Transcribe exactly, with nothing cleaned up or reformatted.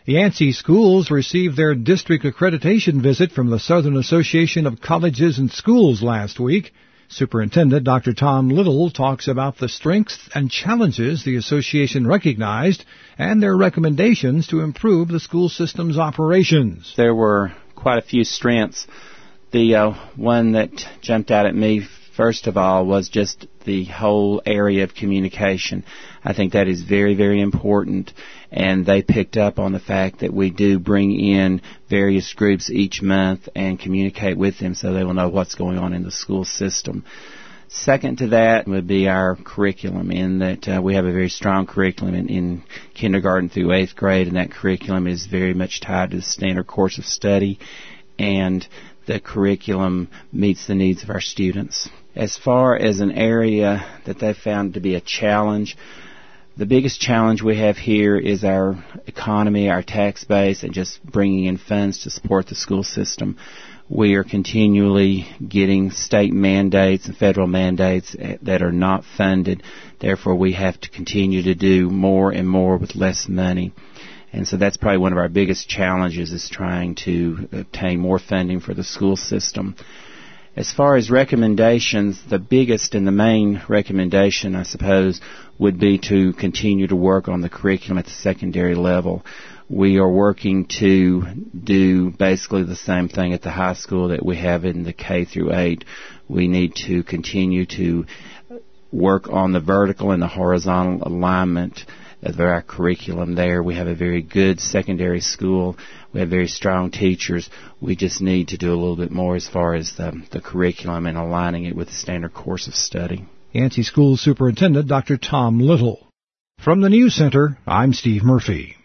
Yancey Schools received their district accreditation visit from the Southern Association of Colleges and Schools last week. Superintendent Doctor Tom Little talks about the strengths and challenges the association recognized and their recommendations to improve the school system's operations. There were quite a few strengths. The uh, one that jumped out at me, first of all, was just the whole area of communication. I think that is very, very important, and they picked up on the fact that we do bring in various groups each month and communicate with them so they will know what's going on in the school system. Second to that would be our curriculum, in that uh, we have a very strong curriculum in, in kindergarten through eighth grade, and that curriculum is very much tied to the standard course of study, and the curriculum meets the needs of our students. As far as an area that they found to be a challenge, the biggest challenge we have here is our economy, our tax base, and just bringing in funds to support the school system. We are continually getting state mandates and federal mandates that are not funded. Therefore, we have to continue to do more and more with less money. And so that's probably one of our biggest challenges, is trying to obtain more funding for the school system. As far as recommendations, the biggest and the main recommendation, I suppose, would be to continue to work on the curriculum at the secondary level. We are working to do basically the same thing at the high school that we have in the K through eight. We need to continue to work on the vertical and the horizontal alignment of our curriculum there. We have a very good secondary school. We have very strong teachers. We just need to do a little bit more as far as the, the curriculum and aligning it with the standard course of study. Yancey School Superintendent Doctor Tom Little. From the News Center, I'm Steve Murphy.